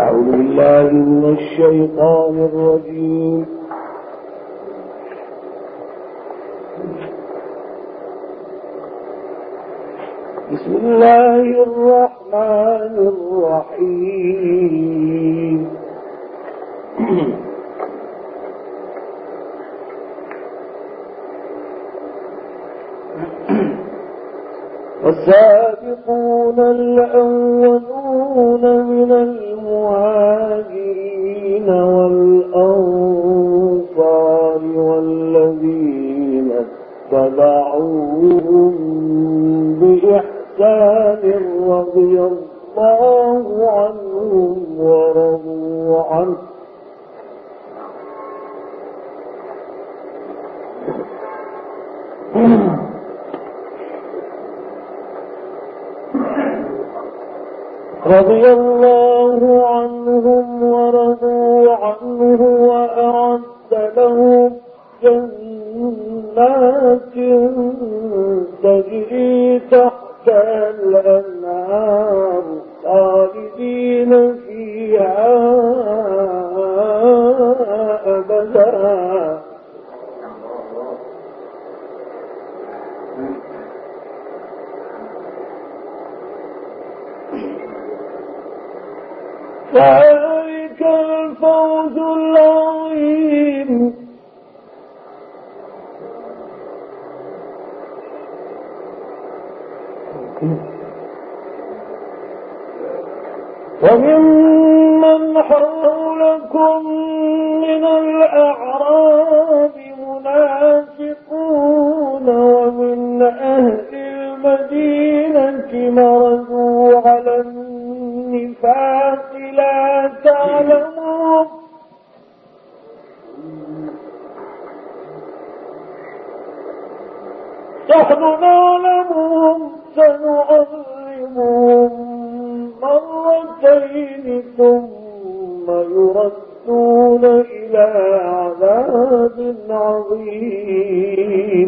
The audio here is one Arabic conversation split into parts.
أعوذ بالله من الشيطان الرجيم. بسم الله الرحمن الرحيم. والسابقون الأولون من المهاجرين والأنصار والذين اتبعوهم بإحسان رضي الله عنهم ورضوا عنه رضي الله عنهم ورضوا عنه وأعد لهم جنات تجري تحت الأنهار خالدين فيها أبدا ذلك الفوز العظيم. وممن حولكم من الأعراب منافقون ومن أهل المدينة مرضوا على النفاق لا تعلمون نحن نعلمهم سنعذبهم مرتين ثم يردون إلى عذاب عظيم.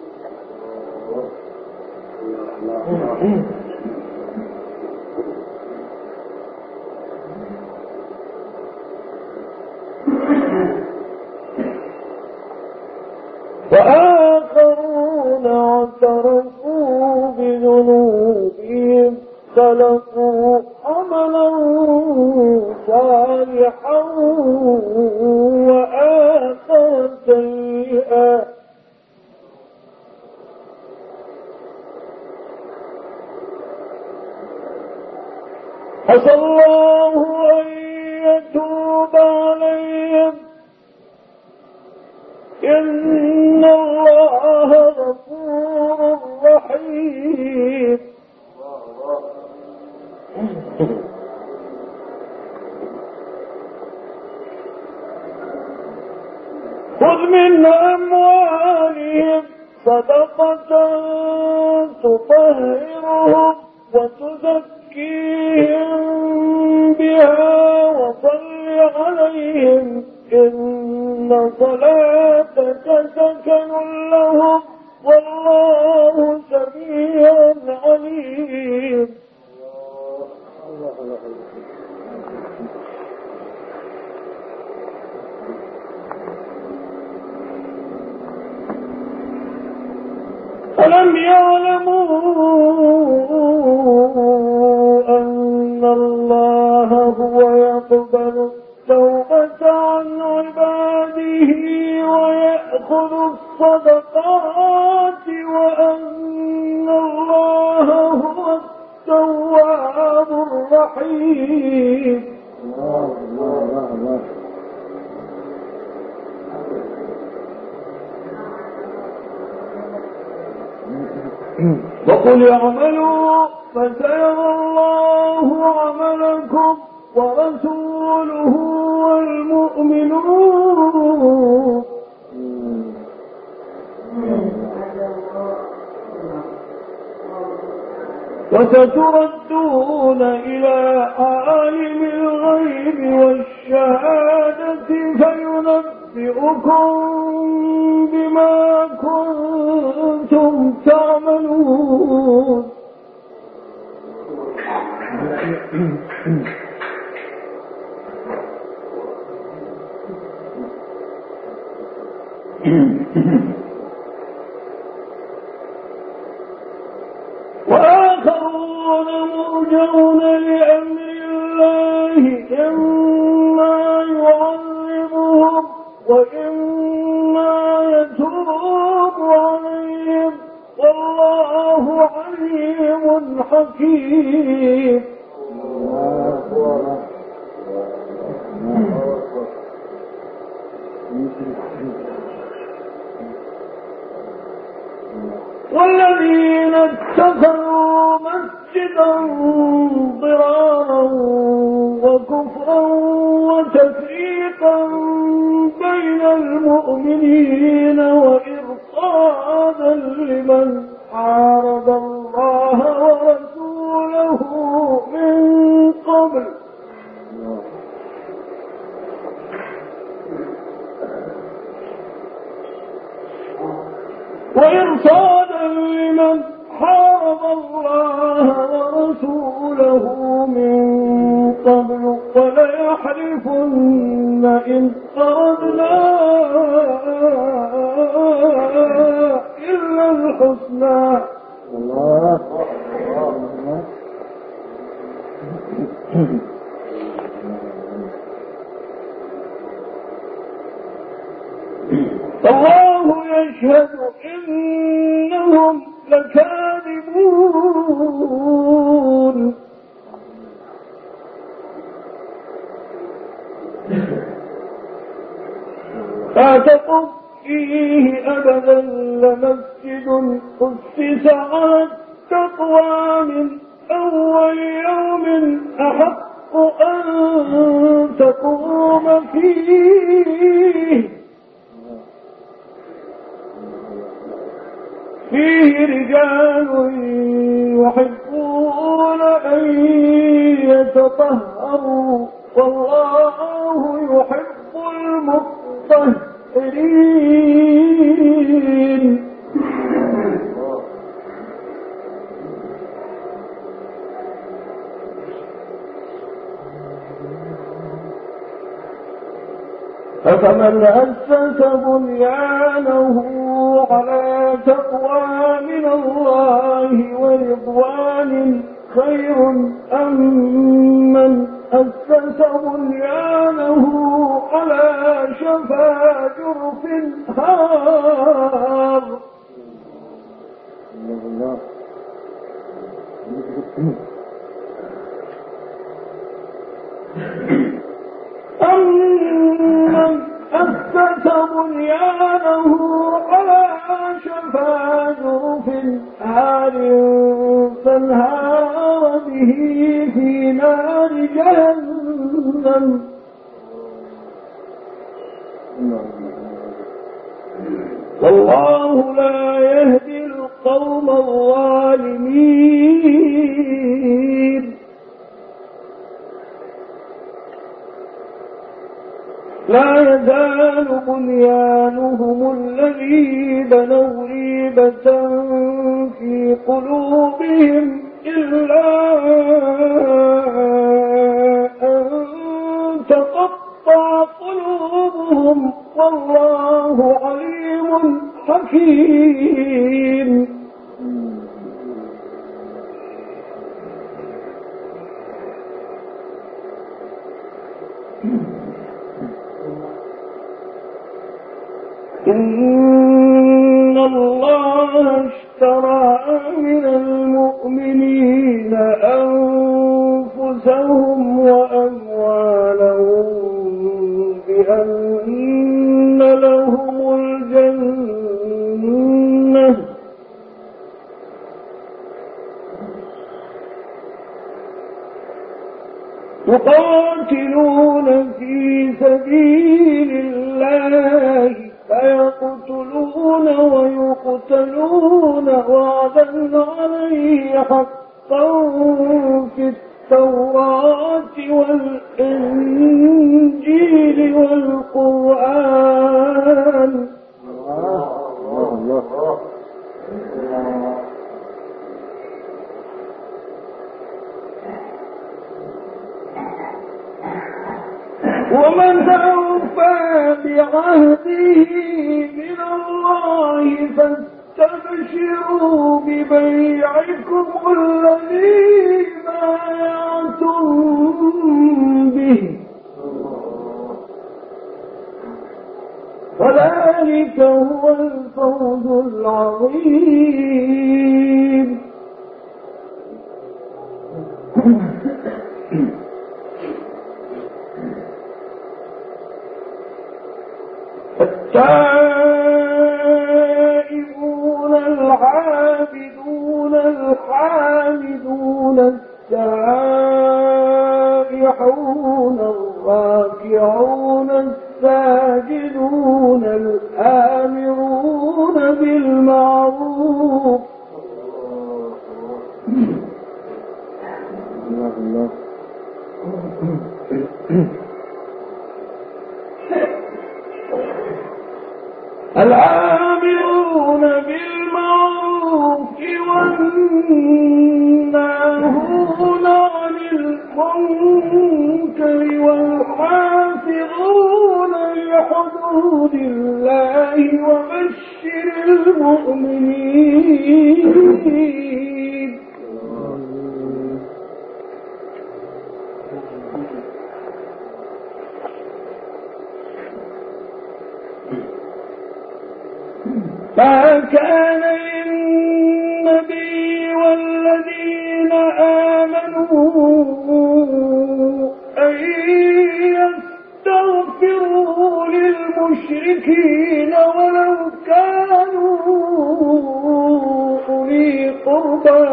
وآخرون اعترفوا بذنوبهم خلقوا عملا صالحا وآخر سيئا عسى الله أن يتوب عليهم إن الله غفور رحيم. خذ من أموالهم صدقة تطهرهم وتزكيهم بها وصل عليهم إن صلاتك سكن لهم والله سميع عليم. ألم يعلموا أن الله هو يقبل التوبة عن عباده ويأخذ الصدقات وأن الله هو التواب الرحيم. وقل اعملوا فسيرى الله عملكم ورسوله والمؤمنون وستردون إلى عالم الغيب والشهادة فينبئكم بما كنتم تعملون. وآخرون مرجون لأمر الله إما يعذبهم وإما يتوب عليهم والله عليم حكيم. والذين اتخذوا مسجدا ضرارا وكفرا وتفريقا بين المؤمنين وإرصادا لمن حارب الله ورسوله من قبل وليحلفن إن أردنا إلا الحسنى. الله يشهد إنهم لكاذبون. لا تقم فيه أبدا لمسجد أسس على التقوى من أول يوم أحق أن تقوم فيه رجال يحبون أن يتطهروا والله يحب المطهرين. فمن أسس بنيانه على تقوى من الله ورضوان خير أم من أسس بنيانه على شفا جرف هار. أمن أسس بنيانه على شفا جرف هار فانهار به في نار جهنم والله لا يهدي القوم الظالمين. لا يزال بنيانهم الذي بنوا ريبة في قلوبهم إلا أن تقطع قلوبهم والله عليم حكيم. إن الله اشترى من المؤمنين أنفسهم وأموالهم بأن لهم الجنة يقاتلون في سبيل الله فيقتلون ويقتلون وعدا عليه حقا في التوراة والإنجيل والقرآن. ومن أوفى بعهده من الله فاستبشروا ببيعكم الذي بايعتم به وذلك هو الفوز العظيم. التائبون العابدون الحامدون السائحون الراكعون الساجدون الآمرون بالمعروف الآمرون بالمعروف والناهون عن المنكر والحافظون لحدود الله وبشر المؤمنين. ما كان للنبي والذين آمنوا أن يستغفروا للمشركين ولو كانوا أولي قربى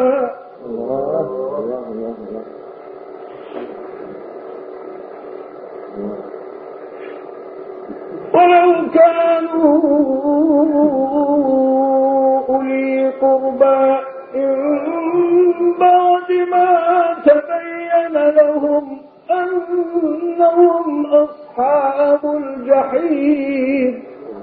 أولي قربى من بعد ما تبين لهم أنهم أصحاب الجحيم.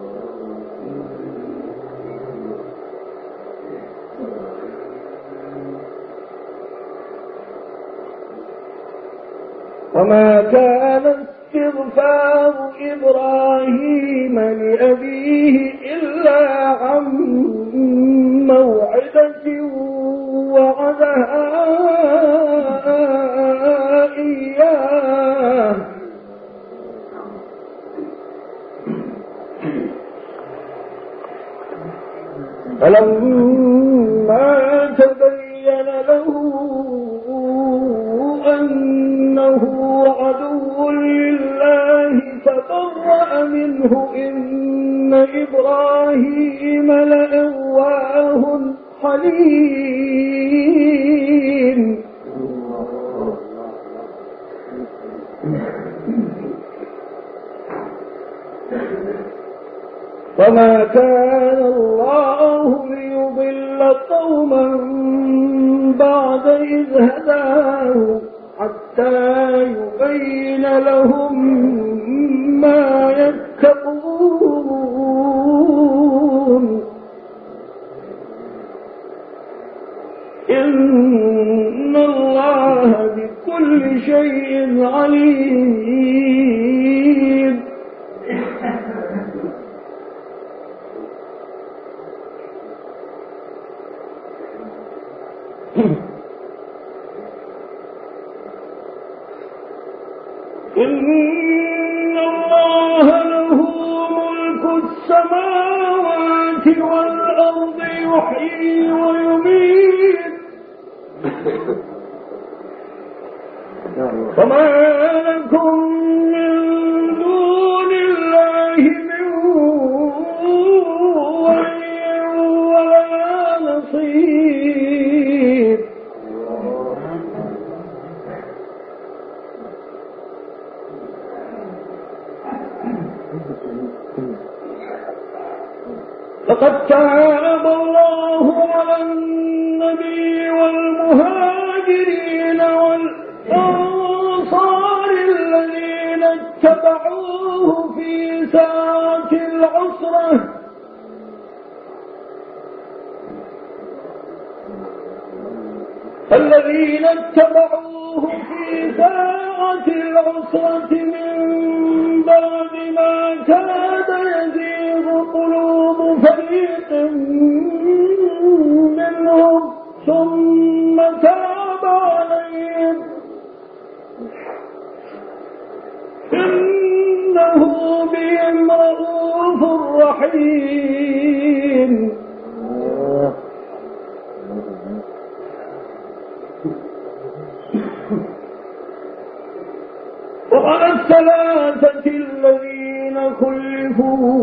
وما كان استغفار إبراهيم لأبيه إلا عن موعدة وعدها إياه فلما تبين له أنه عدو لله تبرأ منه إن إبراهيم لأواه حليم. وما كان الله ليضل قوما بعد إذ هداهم حتى يبين لهم ما يتقون إن الله بكل شيء عليم. إن الله له ملك السماوات والأرض يحيي ويميت وما لكم من دون الله من ولي ولا نصير. لقد تاب الله على النبي والمهاجرين والأنصار الذين اتبعوه في ساعة العسرة من بعد كاد يزيغ قلوب فريق منهم ثم تاب عليهم إنه بهم رءوف رحيم. وعلى الثلاثة الذين خلفوا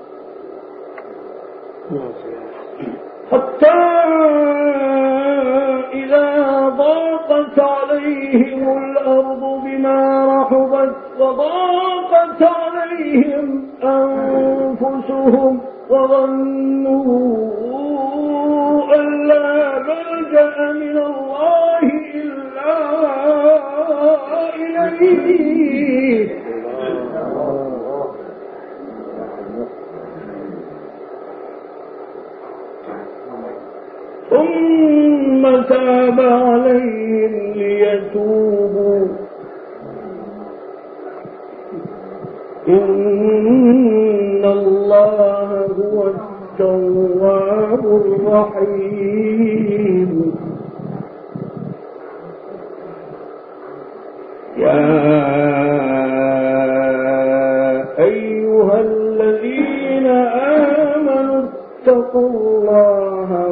حتى إذا ضاقت عليهم الأرض بما رحبت وضاقت عليهم أنفسهم وظنوا أن لا ملجأ من الله إلا إليه ثم تاب عليهم ليتوبوا إن الله هو التواب الرحيم. يا أيها الذين آمنوا اتقوا الله